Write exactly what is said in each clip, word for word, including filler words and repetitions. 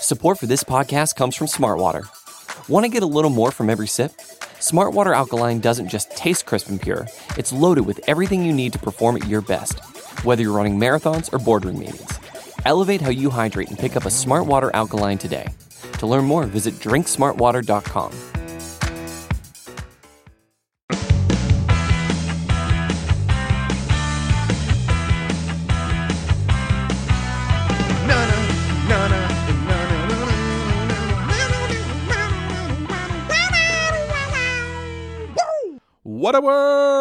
Support for this podcast comes from Smartwater. Want to get a little more from every sip? Smartwater Alkaline doesn't just taste crisp and pure, it's loaded with everything you need to perform at your best, whether you're running marathons or boardroom meetings. Elevate how you hydrate and pick up a Smartwater Alkaline today. To learn more, visit drink smartwater dot com. What a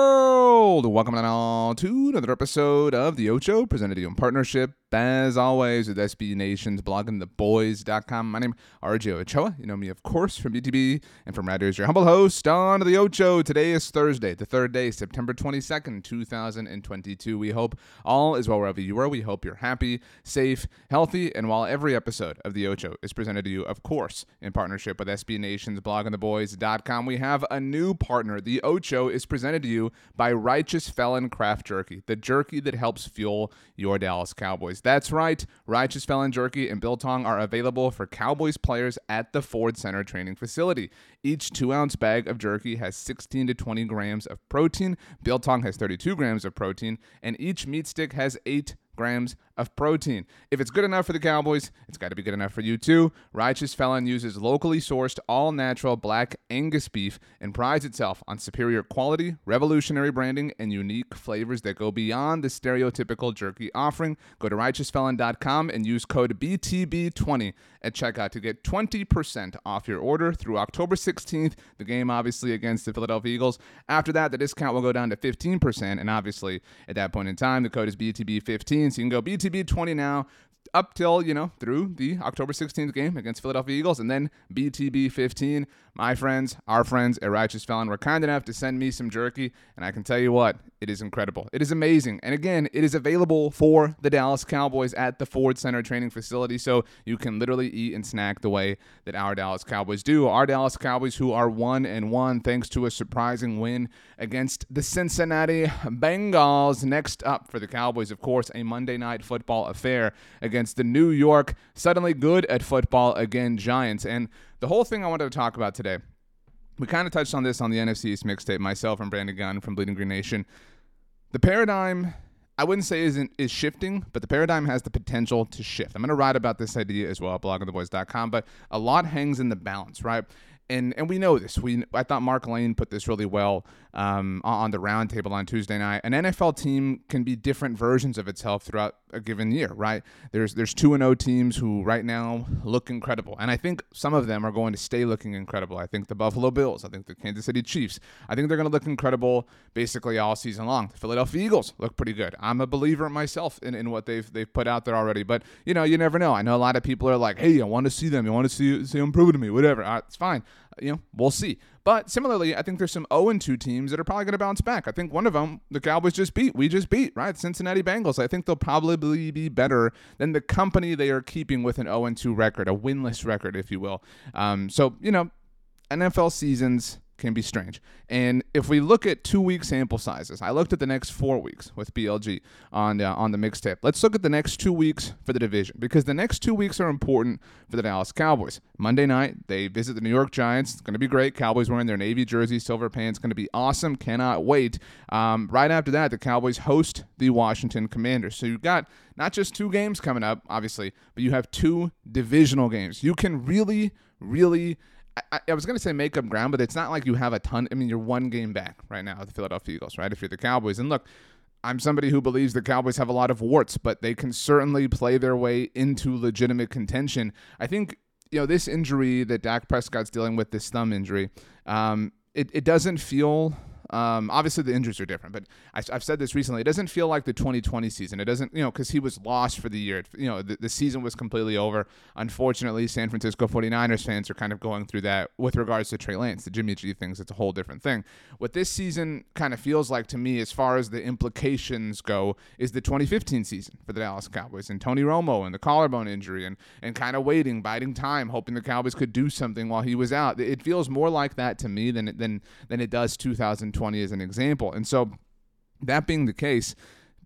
world! Welcome on to another episode of The Ocho, presented to you in partnership, as always, with S B Nation's blogging the boys dot com. My name is R J Ochoa. You know me, of course, from B T B and from right here as your humble host on The Ocho. Today is Thursday, the third day, September twenty-second, two thousand twenty-two. We hope all is well wherever you are. We hope you're happy, safe, healthy, and while every episode of The Ocho is presented to you, of course, in partnership with S B Nation's blogging the boys dot com, we have a new partner. The Ocho is presented to you by Righteous Felon Craft Jerky, the jerky that helps fuel your Dallas Cowboys. That's right, Righteous Felon Jerky and Biltong are available for Cowboys players at the Ford Center training facility. Each two-ounce bag of jerky has sixteen to twenty grams of protein, Biltong has thirty-two grams of protein, and each meat stick has eight grams of protein. If it's good enough for the Cowboys, it's got to be good enough for you too. Righteous Felon uses locally sourced, all-natural black Angus beef and prides itself on superior quality, revolutionary branding, and unique flavors that go beyond the stereotypical jerky offering. Go to righteous felon dot com and use code B T B twenty at checkout to get twenty percent off your order through October sixteenth, the game obviously against the Philadelphia Eagles. After that, the discount will go down to fifteen percent, and obviously at that point in time, the code is B T B fifteen, so you can go B T B twenty now up till, you know, through the October sixteenth game against Philadelphia Eagles, and then B T B fifteen. My friends, our friends at Righteous Felon were kind enough to send me some jerky, and I can tell you what, it is incredible. It is amazing. And again, it is available for the Dallas Cowboys at the Ford Center training facility, so you can literally eat and snack the way that our Dallas Cowboys do. Our Dallas Cowboys, who are one and one thanks to a surprising win against the Cincinnati Bengals. Next up for the Cowboys, of course, a Monday Night Football affair against the New York, suddenly good at football again, Giants. And the whole thing I wanted to talk about today, we kind of touched on this on the N F C East mixtape, myself and Brandon Gunn from Bleeding Green Nation. The paradigm, I wouldn't say isn't is shifting, but the paradigm has the potential to shift. I'm going to write about this idea as well at blogging the boys dot com, but a lot hangs in the balance, right? And and we know this. We I thought Mark Lane put this really well um, on the roundtable on Tuesday night. An N F L team can be different versions of itself throughout a given year, right? There's there's two and oh teams who right now look incredible, and I think some of them are going to stay looking incredible. I think the Buffalo Bills, I think the Kansas City Chiefs, I think they're going to look incredible basically all season long. The Philadelphia Eagles look pretty good. I'm a believer myself in, in what they've they've put out there already, but you know you never know. I know a lot of people are like, hey, I want to see them. You want to see see them prove it to me, whatever. All right, it's fine. You know, we'll see. But similarly, I think there's some oh and two teams that are probably going to bounce back. I think one of them, the Cowboys just beat. We just beat, right? Cincinnati Bengals. I think they'll probably be better than the company they are keeping with an oh and two record, a winless record, if you will. Um, so, you know, N F L seasons can be strange. And if we look at two-week sample sizes, I looked at the next four weeks with B L G on, uh, on the mixtape. Let's look at the next two weeks for the division, because the next two weeks are important for the Dallas Cowboys. Monday night, they visit the New York Giants. It's going to be great. Cowboys wearing their Navy jersey, silver pants. Going to be awesome. Cannot wait. Um, right after that, the Cowboys host the Washington Commanders. So you've got not just two games coming up, obviously, but you have two divisional games. You can really, really... I, I was going to say make up ground, but it's not like you have a ton. I mean, you're one game back right now with the Philadelphia Eagles, right? If you're the Cowboys. And look, I'm somebody who believes the Cowboys have a lot of warts, but they can certainly play their way into legitimate contention. I think, you know, this injury that Dak Prescott's dealing with, this thumb injury, um, it, it doesn't feel... Um, obviously, the injuries are different, but I, I've said this recently. It doesn't feel like the twenty twenty season. It doesn't, you know, because he was lost for the year. It, you know, the, the season was completely over. Unfortunately, San Francisco forty-niners fans are kind of going through that with regards to Trey Lance. The Jimmy G things, it's a whole different thing. What this season kind of feels like to me, as far as the implications go, is the twenty fifteen season for the Dallas Cowboys and Tony Romo and the collarbone injury and, and kind of waiting, biding time, hoping the Cowboys could do something while he was out. It feels more like that to me than, than, than it does two thousand twenty as an example. And so that being the case,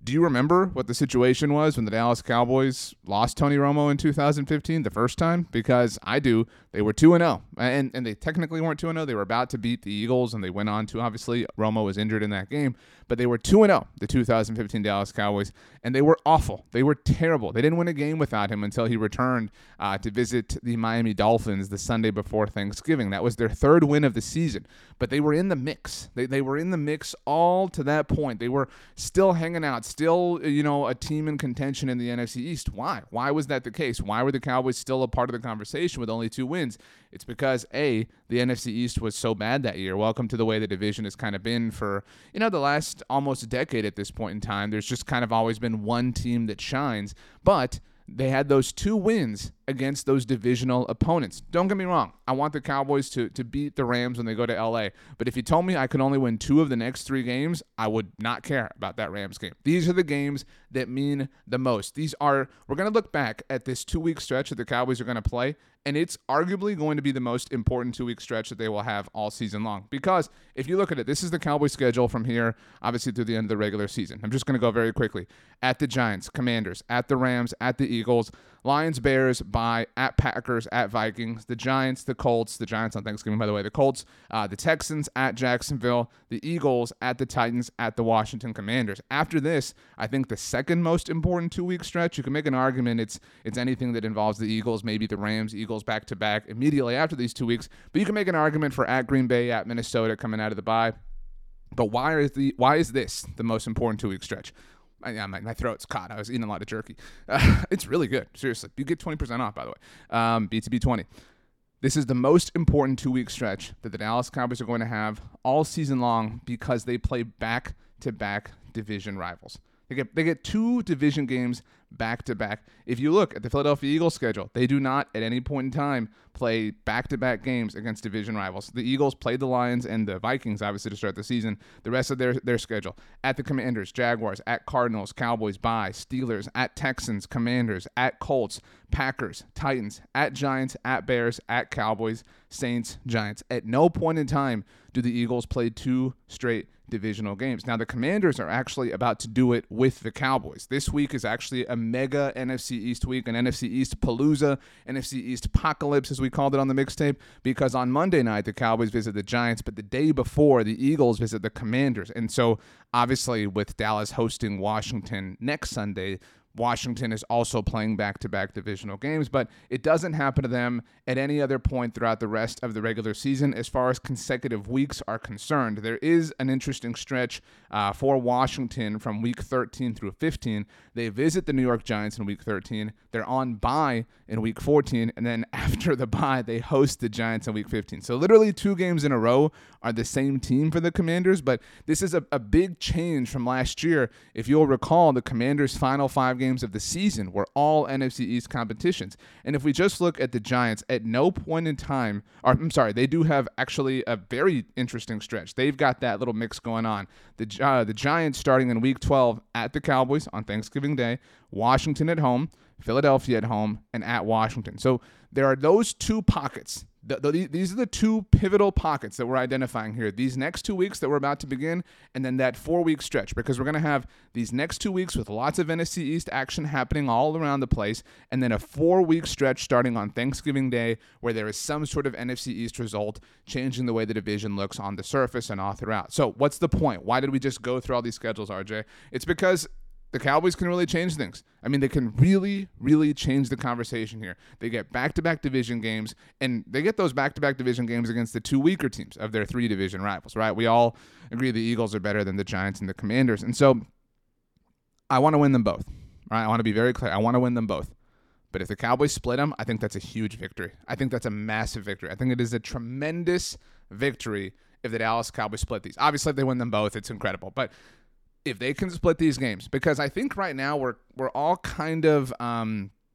Do you remember what the situation was when the Dallas Cowboys lost Tony Romo in two thousand fifteen the first time? Because I do. They were two and oh, and and they technically weren't two and oh. They were about to beat the Eagles, and they went on to, obviously, Romo was injured in that game, but they were two and oh, the two thousand fifteen Dallas Cowboys, and they were awful. They were terrible. They didn't win a game without him until he returned uh, to visit the Miami Dolphins the Sunday before Thanksgiving. That was their third win of the season, but they were in the mix. They they were in the mix all to that point. They were still hanging out, still, you know, a team in contention in the N F C East. Why? Why was that the case? Why were the Cowboys still a part of the conversation with only two wins? It's because, A, the N F C East was so bad that year. Welcome to the way the division has kind of been for, you know, the last almost decade at this point in time. There's just kind of always been one team that shines, but they had those two wins against those divisional opponents. Don't get me wrong. I want the Cowboys to, to beat the Rams when they go to L A. But if you told me I could only win two of the next three games, I would not care about that Rams game. These are the games that mean the most. These are, we're going to look back at this two-week stretch that the Cowboys are going to play, and it's arguably going to be the most important two-week stretch that they will have all season long. Because if you look at it, this is the Cowboys schedule from here, obviously through the end of the regular season. I'm just going to go very quickly. At the Giants, Commanders, at the Rams, at the Eagles, Lions, Bears, bye, at Packers, at Vikings, the Giants, the Colts, the Giants on Thanksgiving, by the way, the Colts, uh, the Texans, at Jacksonville, the Eagles, at the Titans, at the Washington Commanders. After this, I think the second most important two-week stretch, you can make an argument it's it's anything that involves the Eagles, maybe the Rams, Eagles back-to-back immediately after these two weeks, but you can make an argument for at Green Bay, at Minnesota coming out of the bye. But why is the why is this the most important two-week stretch? Yeah, my, my throat's caught. I was eating a lot of jerky. Uh, it's really good. Seriously. You get twenty percent off, by the way. Um, B two B twenty. This is the most important two-week stretch that the Dallas Cowboys are going to have all season long because they play back-to-back division rivals. They get they get two division games back-to-back. If you look at the Philadelphia Eagles schedule, they do not at any point in time play back-to-back games against division rivals. The Eagles played the Lions and the Vikings, obviously, to start the season. The rest of their, their schedule, at the Commanders, Jaguars, at Cardinals, Cowboys, bye, Steelers, at Texans, Commanders, at Colts, Packers, Titans, at Giants, at Bears, at Cowboys, Saints, Giants. At no point in time do the Eagles play two straight divisional games. Now, the Commanders are actually about to do it with the Cowboys. This week is actually a mega N F C East week, an N F C East palooza, N F C East apocalypse, as we called it on the mixtape, because on Monday night, the Cowboys visit the Giants, but the day before, the Eagles visit the Commanders. And so, obviously, with Dallas hosting Washington next Sunday, Washington is also playing back-to-back divisional games, but it doesn't happen to them at any other point throughout the rest of the regular season as far as consecutive weeks are concerned. There is an interesting stretch uh, for Washington from week thirteen through fifteen. They visit the New York Giants in week thirteen. They're on bye in week fourteen, and then after the bye, they host the Giants in week fifteen. So literally two games in a row are the same team for the Commanders, but this is a, a big change from last year. If you'll recall, the Commanders' final five games of the season were all N F C East competitions. And if we just look at the Giants, at no point in time, or I'm sorry, they do have actually a very interesting stretch. They've got that little mix going on. The, uh, the Giants starting in week twelve at the Cowboys on Thanksgiving Day, Washington at home, Philadelphia at home, and at Washington. So there are those two pockets. The, the, these are the two pivotal pockets that we're identifying here. These next two weeks that we're about to begin, and then that four-week stretch, because we're going to have these next two weeks with lots of N F C East action happening all around the place, and then a four-week stretch starting on Thanksgiving Day where there is some sort of N F C East result changing the way the division looks on the surface and all throughout. So what's the point? Why did we just go through all these schedules, R J? It's because the Cowboys can really change things. I mean, they can really, really change the conversation here. They get back-to-back division games, and they get those back-to-back division games against the two weaker teams of their three division rivals, right? We all agree the Eagles are better than the Giants and the Commanders. And so I want to win them both, right? I want to be very clear. I want to win them both. But if the Cowboys split them, I think that's a huge victory. I think that's a massive victory. I think it is a tremendous victory if the Dallas Cowboys split these. Obviously, if they win them both, it's incredible. But if they can split these games, because I think right now we're we're all kind of um,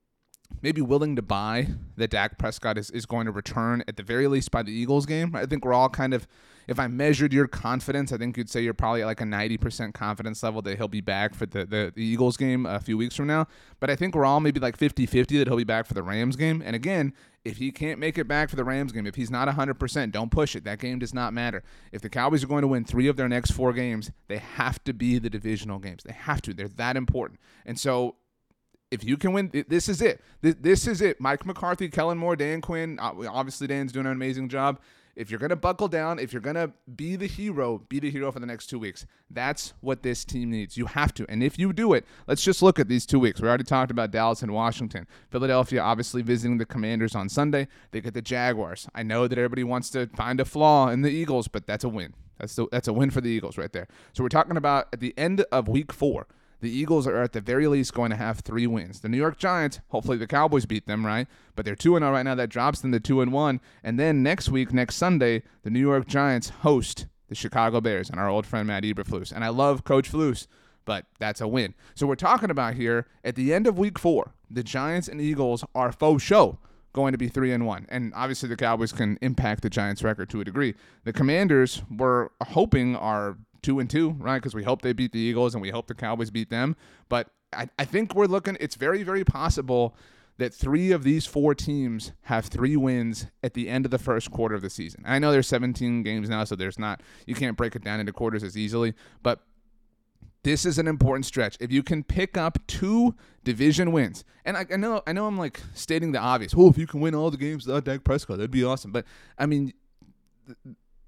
maybe willing to buy that Dak Prescott is, is going to return at the very least by the Eagles game. I think we're all kind of, if I measured your confidence, I think you'd say you're probably at like a ninety percent confidence level that he'll be back for the, the, the Eagles game a few weeks from now. But I think we're all maybe like fifty-fifty that he'll be back for the Rams game. And again, if he can't make it back for the Rams game, if he's not one hundred percent, don't push it. That game does not matter. If the Cowboys are going to win three of their next four games, they have to be the divisional games. They have to. They're that important. And so if you can win, this is it. This is it. Mike McCarthy, Kellen Moore, Dan Quinn. Obviously, Dan's doing an amazing job. If you're going to buckle down, if you're going to be the hero, be the hero for the next two weeks. That's what this team needs. You have to. And if you do it, let's just look at these two weeks. We already talked about Dallas and Washington. Philadelphia obviously visiting the Commanders on Sunday. They get the Jaguars. I know that everybody wants to find a flaw in the Eagles, but that's a win. That's the, that's a win for the Eagles right there. So we're talking about at the end of week four, the Eagles are at the very least going to have three wins. The New York Giants, hopefully the Cowboys beat them, right? But they're two and oh right now. That drops them to two and one. And then next week, next Sunday, the New York Giants host the Chicago Bears and our old friend Matt Eberflus. And I love Coach Flus, but that's a win. So we're talking about here at the end of week four, the Giants and Eagles are faux show going to be three and one. And obviously the Cowboys can impact the Giants record to a degree. The Commanders we're hoping are two and two, right? Because we hope they beat the Eagles and we hope the Cowboys beat them. But I, I think we're looking, it's very, very possible that three of these four teams have three wins at the end of the first quarter of the season. I know there's seventeen games now, so there's not, you can't break it down into quarters as easily, but this is an important stretch. If you can pick up two division wins, and I, I know I know I'm like stating the obvious. Oh, if you can win all the games without Dak Prescott, that'd be awesome. But I mean, th-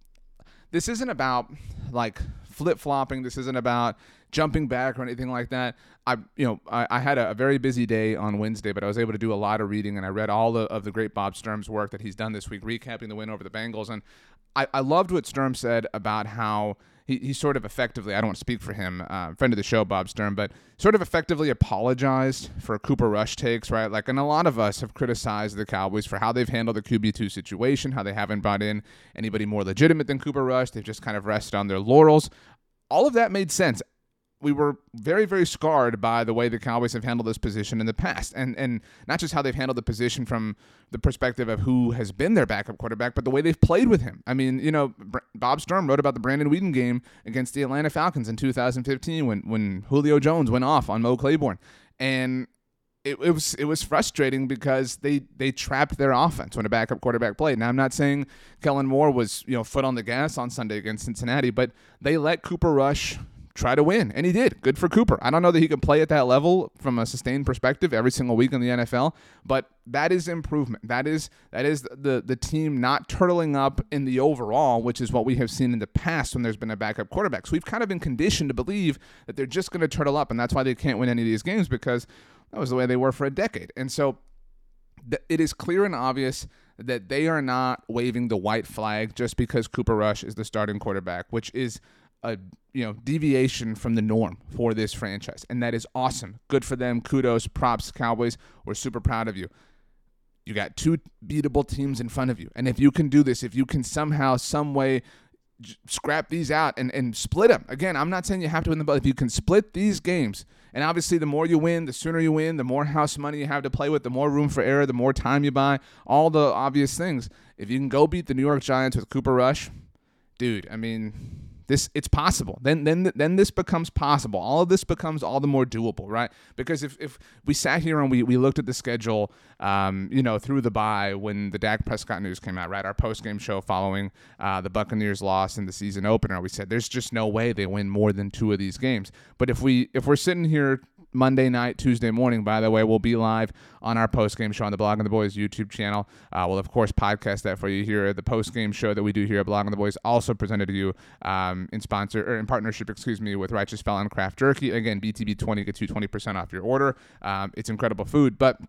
this isn't about like flip-flopping. This isn't about jumping back or anything like that. I, you know, I, I had a, a very busy day on Wednesday, but I was able to do a lot of reading, and I read all the, of the great Bob Sturm's work that he's done this week, recapping the win over the Bengals. And I, I loved what Sturm said about how he, he sort of effectively, I don't want to speak for him, uh, friend of the show, Bob Sturm, but sort of effectively apologized for Cooper Rush takes, right? Like, and a lot of us have criticized the Cowboys for how they've handled the Q B two situation, how they haven't brought in anybody more legitimate than Cooper Rush. They've just kind of rested on their laurels. All of that made sense. We were very, very scarred by the way the Cowboys have handled this position in the past. And and not just how they've handled the position from the perspective of who has been their backup quarterback, but the way they've played with him. I mean, you know, Bob Sturm wrote about the Brandon Weeden game against the Atlanta Falcons in two thousand fifteen when, when Julio Jones went off on Mo Claiborne. And it, it was it was frustrating because they, they trapped their offense when a backup quarterback played. Now, I'm not saying Kellen Moore was, you know, foot on the gas on Sunday against Cincinnati, but they let Cooper Rush try to win, and he did. Good for Cooper. I don't know that he can play at that level from a sustained perspective every single week in the N F L, but that is improvement. That is that is the the team not turtling up in the overall, which is what we have seen in the past when there's been a backup quarterback. So we've kind of been conditioned to believe that they're just going to turtle up, and that's why they can't win any of these games, because that was the way they were for a decade. And so th- it is clear and obvious that they are not waving the white flag just because Cooper Rush is the starting quarterback, which is a you know deviation from the norm for this franchise, and that is awesome. Good for them. Kudos, props, Cowboys. We're super proud of you. You got two beatable teams in front of you, and if you can do this, if you can somehow, some way j- scrap these out and, and split them. Again, I'm not saying you have to win them, but if you can split these games, and obviously the more you win, the sooner you win, the more house money you have to play with, the more room for error, the more time you buy, all the obvious things. If you can go beat the New York Giants with Cooper Rush, dude, I mean, This it's possible. Then then then this becomes possible. All of this becomes all the more doable, right? Because if, if we sat here and we, we looked at the schedule, um, you know, through the bye when the Dak Prescott news came out, right? Our post-game show following uh, the Buccaneers loss in the season opener, we said there's just no way they win more than two of these games. But if we if we're sitting here Monday night, Tuesday morning, by the way, we'll be live on our post-game show on the Blogging the Boys YouTube channel. Uh, we'll, of course, podcast that for you here. The post-game show that we do here at Blogging the Boys also presented to you um, in sponsor or in partnership, excuse me, with Righteous Felon Craft Jerky. Again, B T B twenty gets you twenty percent off your order. Um, it's incredible food. But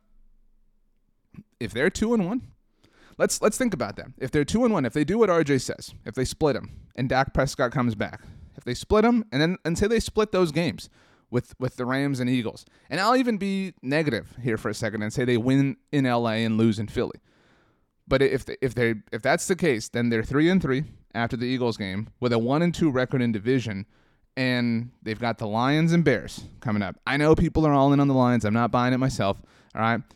if they're two and one, let's let's think about that. If they're two and one, if they do what R J says, if they split them and Dak Prescott comes back, if they split them and then and say they split those games with with the Rams and Eagles. And I'll even be negative here for a second and say they win in L A and lose in Philly. But if they, if they if that's the case, then they're three and three after the Eagles game with a one and two record in division, and they've got the Lions and Bears coming up. I know people are all in on the Lions. I'm not buying it myself. All right.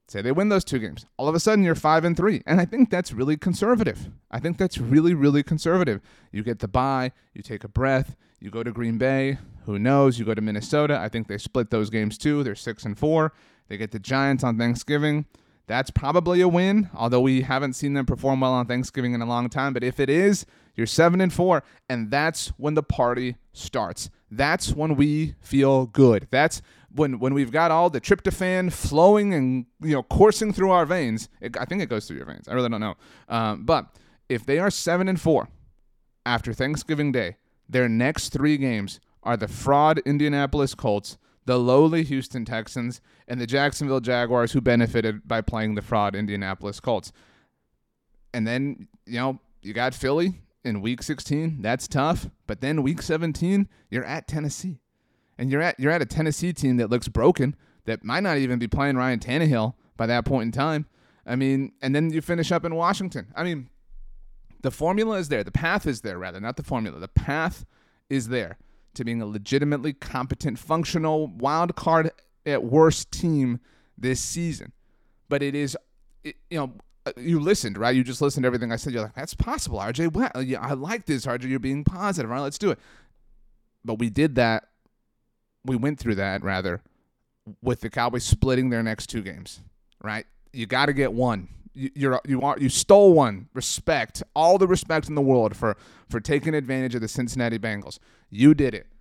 Say they win those two games. All of a sudden, you're five and three, and I think that's really conservative. I think that's really, really conservative. You get the bye, you take a breath, you go to Green Bay. Who knows? You go to Minnesota. I think they split those games too. They're six and four. They get the Giants on Thanksgiving. That's probably a win, although we haven't seen them perform well on Thanksgiving in a long time. But if it is, you're seven and four, and that's when the party starts. That's when we feel good. That's when when we've got all the tryptophan flowing and, you know, coursing through our veins. It, I think it goes through your veins. I really don't know. Um, but if they are seven and four after Thanksgiving Day, their next three games are the fraud Indianapolis Colts, the lowly Houston Texans, and the Jacksonville Jaguars, who benefited by playing the fraud Indianapolis Colts. And then, you know, you got Philly in week sixteen. That's tough. But then week seventeen, you're at Tennessee. And you're at you're at a Tennessee team that looks broken, that might not even be playing Ryan Tannehill by that point in time. I mean, and then you finish up in Washington. I mean, the formula is there. The path is there, rather, not the formula. The path is there to being a legitimately competent, functional, wild card at worst team this season. But it is, it, you know, you listened, right? You just listened to everything I said. You're like, that's possible, R J. Well, yeah, I like this, R J. You're being positive. All right, let's do it. But we did that. We went through that, rather, with the Cowboys splitting their next two games, right? You got to get one. You, you're you are you stole one. Respect, all the respect in the world for for taking advantage of the Cincinnati Bengals. You did it.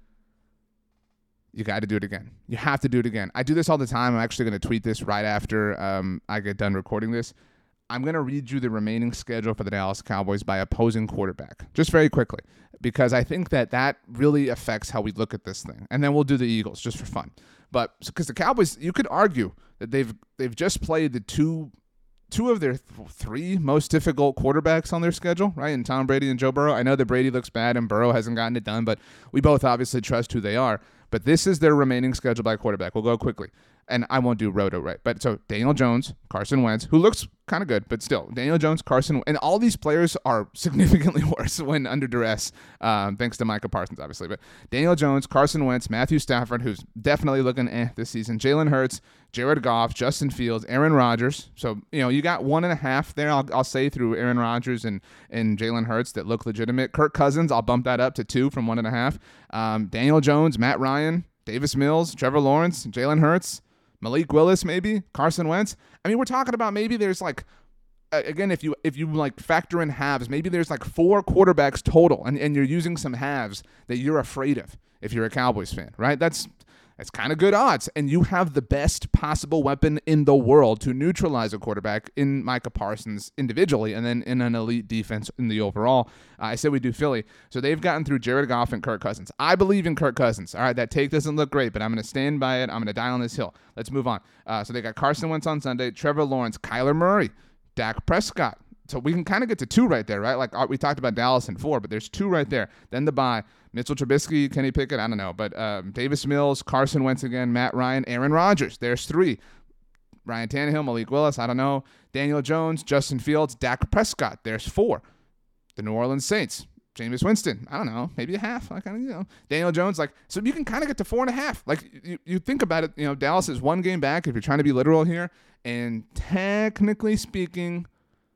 You got to do it again. You have to do it again. I do this all the time. I'm actually going to tweet this right after um, I get done recording this. I'm going to read you the remaining schedule for the Dallas Cowboys by opposing quarterback, just very quickly, because I think that that really affects how we look at this thing. And then we'll do the Eagles just for fun. But because the Cowboys, you could argue that they've they've just played the two two of their th- three most difficult quarterbacks on their schedule, right? And Tom Brady and Joe Burrow. I know that Brady looks bad and Burrow hasn't gotten it done, but we both obviously trust who they are. But this is their remaining schedule by quarterback. We'll go quickly. And I won't do roto, right? But so Daniel Jones, Carson Wentz, who looks kind of good, but still, Daniel Jones, Carson, and all these players are significantly worse when under duress, um, thanks to Micah Parsons, obviously. But Daniel Jones, Carson Wentz, Matthew Stafford, who's definitely looking eh this season, Jalen Hurts, Jared Goff, Justin Fields, Aaron Rodgers. So, you know, you got one and a half there, I'll, I'll say, through Aaron Rodgers and, and Jalen Hurts that look legitimate. Kirk Cousins, I'll bump that up to two from one and a half. Um, Daniel Jones, Matt Ryan, Davis Mills, Trevor Lawrence, Jalen Hurts, Malik Willis, maybe Carson Wentz. I mean, we're talking about maybe there's like, uh, again, if you if you like factor in halves, maybe there's like four quarterbacks total, and, and you're using some halves that you're afraid of if you're a Cowboys fan, right? That's that's kind of good odds, and you have the best possible weapon in the world to neutralize a quarterback in Micah Parsons individually, and then in an elite defense in the overall. Uh, I said we do Philly, so they've gotten through Jared Goff and Kirk Cousins. I believe in Kirk Cousins. All right, that take doesn't look great, but I'm going to stand by it. I'm going to die on this hill. Let's move on. Uh, so they got Carson Wentz on Sunday, Trevor Lawrence, Kyler Murray, Dak Prescott. So we can kind of get to two right there, right? Like uh, we talked about Dallas and four, but there's two right there. Then the bye. Mitchell Trubisky, Kenny Pickett, I don't know. But um, Davis Mills, Carson Wentz again, Matt Ryan, Aaron Rodgers. There's three. Ryan Tannehill, Malik Willis, I don't know. Daniel Jones, Justin Fields, Dak Prescott. There's four. The New Orleans Saints, Jameis Winston, I don't know, maybe a half. I kind of, you know, Daniel Jones, like, so you can kind of get to four and a half. Like, you, you think about it, you know, Dallas is one game back if you're trying to be literal here. And technically speaking,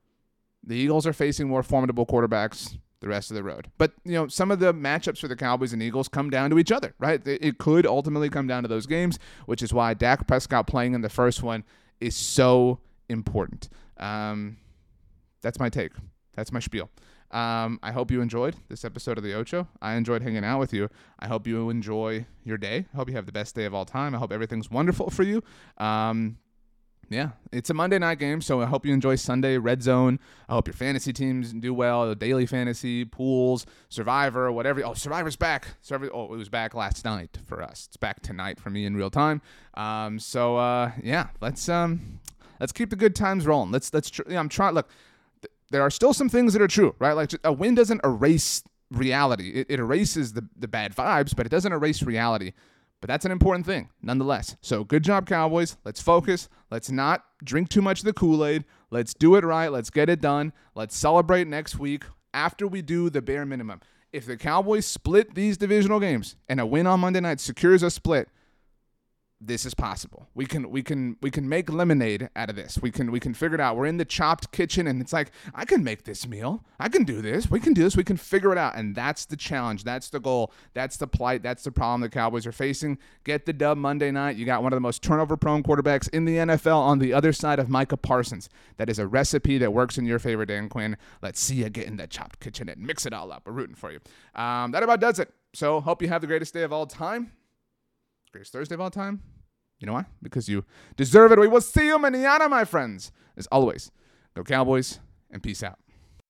the Eagles are facing more formidable quarterbacks the rest of the road. But, you know, some of the matchups for the Cowboys and Eagles come down to each other, right? It could ultimately come down to those games, which is why Dak Prescott playing in the first one is so important. Um, that's my take. That's my spiel. Um, I hope you enjoyed this episode of the Ocho. I enjoyed hanging out with you. I hope you enjoy your day. I hope you have the best day of all time. I hope everything's wonderful for you. Um, Yeah, it's a Monday night game, so I hope you enjoy Sunday, Red Zone. I hope your fantasy teams do well, daily fantasy, pools, Survivor, whatever. Oh, Survivor's back. Survivor, oh, it was back last night for us. It's back tonight for me in real time. Um, so, uh, yeah, let's um, let's keep the good times rolling. Let's, let's tr- yeah, I'm trying, look, th- there are still some things that are true, right? Like a win doesn't erase reality. It, it erases the, the bad vibes, but it doesn't erase reality. But that's an important thing, nonetheless. So good job, Cowboys. Let's focus. Let's not drink too much of the Kool-Aid. Let's do it right. Let's get it done. Let's celebrate next week after we do the bare minimum. If the Cowboys split these divisional games and a win on Monday night secures a split, this is possible. We can we can we can make lemonade out of this. We can we can figure it out. We're in the Chopped kitchen, and it's like, I can make this meal. I can do this. We can do this. We can figure it out. And that's the challenge. That's the goal. That's the plight. That's the problem the Cowboys are facing. Get the dub Monday night. You got one of the most turnover-prone quarterbacks in the N F L on the other side of Micah Parsons. That is a recipe that works in your favor, Dan Quinn. Let's see you get in that Chopped kitchen and mix it all up. We're rooting for you. Um, that about does it. So hope you have the greatest day of all time. Greatest Thursday of all time. You know why? Because you deserve it. We will see you mañana, my friends. As always, go Cowboys and peace out.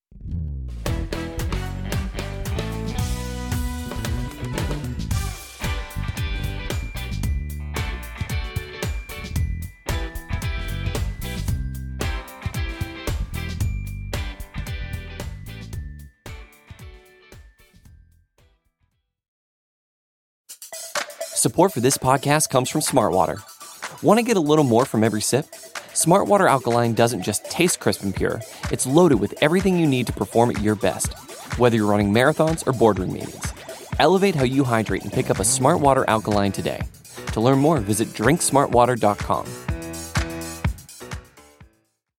Support for this podcast comes from Smartwater. Want to get a little more from every sip? Smartwater Alkaline doesn't just taste crisp and pure, it's loaded with everything you need to perform at your best, whether you're running marathons or boardroom meetings. Elevate how you hydrate and pick up a Smartwater Alkaline today. To learn more, visit drink smart water dot com.